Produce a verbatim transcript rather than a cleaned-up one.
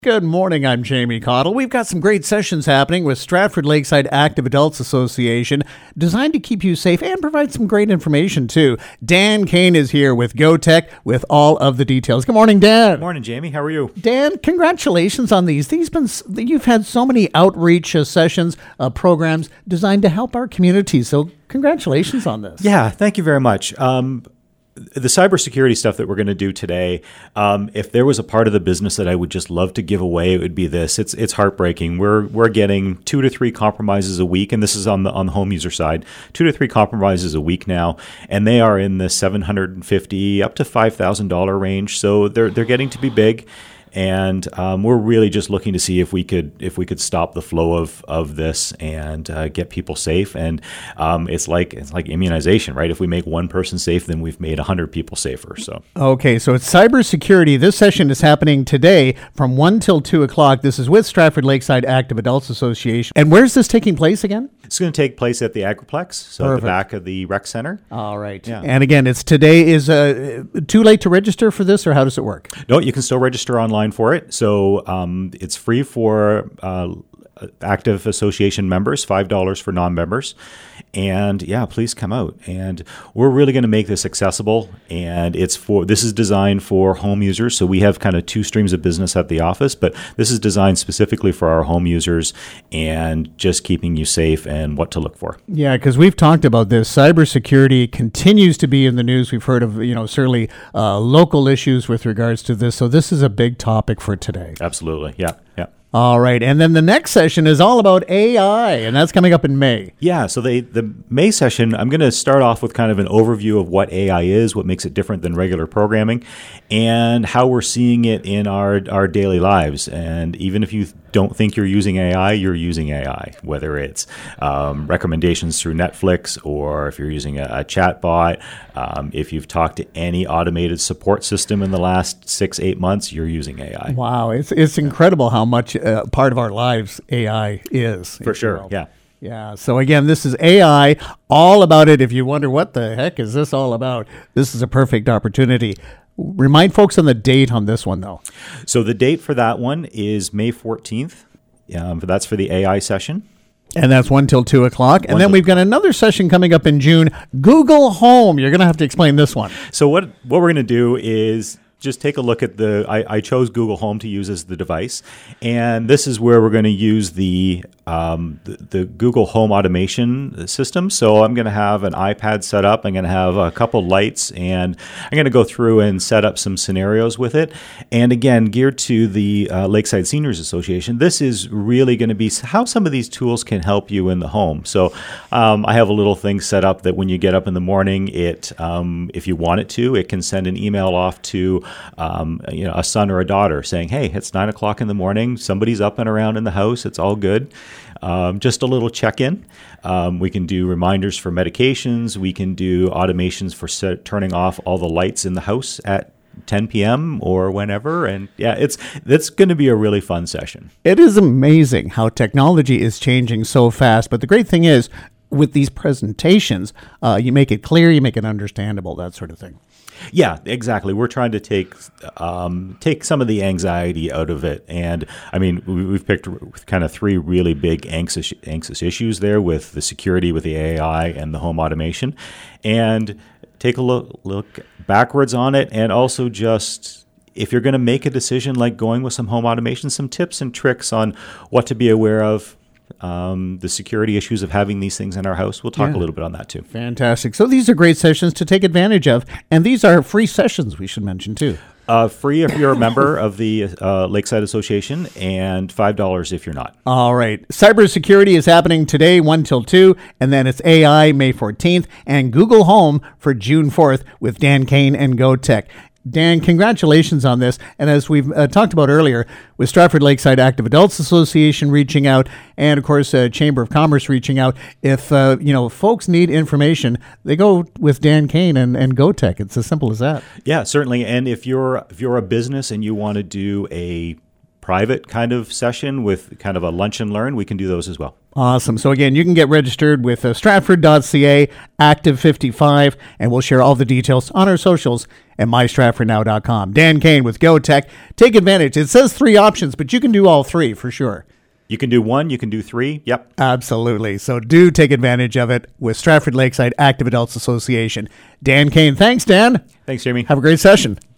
Good morning, I'm Jamie Cottle. We've got some great sessions happening with Stratford Lakeside Active Adults Association, designed to keep you safe and provide some great information, too. Dan Kane is here with GoTech with all of the details. Good morning, Dan. Good morning, Jamie. How are you? Dan, congratulations on these. These been You've had so many outreach uh, sessions, uh, programs designed to help our community, so congratulations on this. Yeah, thank you very much. Um, The cybersecurity stuff that we're going to do today, um, if there was a part of the business that I would just love to give away, it would be this. It's it's heartbreaking. We're we're getting two to three compromises a week, and this is on the on the home user side. Two to three compromises a week now, and they are in the seven hundred fifty up to five thousand dollar range. So they're they're getting to be big. And um, we're really just looking to see if we could if we could stop the flow of of this and uh, get people safe. And um, it's like it's like immunization, right? If we make one person safe, then we've made a hundred people safer. So okay, so it's cybersecurity. This session is happening today from one till two o'clock. This is with Stratford Lakeside Active Adults Association. And where's this taking place again? It's going to take place at the Agriplex, so Perfect. at the back of the rec center. All right. Yeah. And again, it's today. Is uh, too late to register for this, or how does it work? No, you can still register online for it. So um, it's free for uh, active association members, five dollars for non-members. And yeah, please come out. And we're really going to make this accessible. And it's for this is designed for home users. So we have kind of two streams of business at the office, but this is designed specifically for our home users and just keeping you safe and what to look for. Yeah, because we've talked about this. Cybersecurity continues to be in the news. We've heard of, you know, certainly uh, local issues with regards to this. So this is a big topic for today. Absolutely. Yeah. Yeah. All right. And then the next session is all about A I, and that's coming up in May. Yeah. So they, the May session, I'm going to start off with kind of an overview of what A I is, what makes it different than regular programming, and how we're seeing it in our, our daily lives. And even if you don't think you're using A I, you're using A I, whether it's um, recommendations through Netflix or if you're using a, a chat bot. Um, if you've talked to any automated support system in the last six, eight months, you're using A I. Wow. It's, it's incredible how much uh, part of our lives A I is. For sure. Yeah. Yeah. So again, this is A I, all about it. If you wonder what the heck is this all about, this is a perfect opportunity. Remind folks on the date on this one, though. So the date for that one is May fourteenth. Um, that's for the A I session. And that's one till two o'clock. And One then till- we've got another session coming up in June, Google Home. You're going to have to explain this one. So what what we're going to do is just take a look at the, I, I chose Google Home to use as the device. And this is where we're going to use the, um, the, the Google Home automation system. So I'm going to have an iPad set up. I'm going to have a couple lights, and I'm going to go through and set up some scenarios with it. And again, geared to the uh, Lakeside Seniors Association, this is really going to be how some of these tools can help you in the home. So um, I have a little thing set up that when you get up in the morning, it, um, if you want it to, it can send an email off to Um, you know, a son or a daughter saying, hey, it's nine o'clock in the morning. Somebody's up and around in the house. It's all good. Um, just a little check-in. Um, we can do reminders for medications. We can do automations for set, turning off all the lights in the house at ten p.m. or whenever. And yeah, it's that's going to be a really fun session. It is amazing how technology is changing so fast. But the great thing is, with these presentations, uh, you make it clear, you make it understandable, that sort of thing. Yeah, exactly. We're trying to take um, take some of the anxiety out of it. And I mean, we, we've picked kind of three really big anxious, anxious issues there with the security, with the A I, and the home automation. And take a look, look backwards on it, and also just, if you're going to make a decision like going with some home automation, some tips and tricks on what to be aware of. Um, the security issues of having these things in our house. We'll talk Yeah. a little bit on that too. Fantastic. So these are great sessions to take advantage of. And these are free sessions, we should mention, too. Uh, free if you're a member of the uh, Lakeside Association, and five dollars if you're not. All right. Cybersecurity is happening today, one till two, and then it's A I May fourteenth, and Google Home for June fourth with Dan Kane and GoTech. Dan, congratulations on this. And as we've uh, talked about earlier, with Stratford Lakeside Active Adults Association reaching out, and of course, uh, Chamber of Commerce reaching out, if uh, you know folks need information, they go with Dan Kane and, and GoTech. It's as simple as that. Yeah, certainly. And if you're if you're a business and you want to do a private kind of session with kind of a lunch and learn, we can do those as well. Awesome. So again, you can get registered with uh, Stratford dot C A, Active fifty-five, and we'll share all the details on our socials at my stratford now dot com. Dan Kane with GoTech. Take advantage. It says three options, but you can do all three for sure. You can do one, you can do three. Yep. Absolutely. So do take advantage of it with Stratford Lakeside Active Adults Association. Dan Kane. Thanks, Dan. Thanks, Jeremy. Have a great session.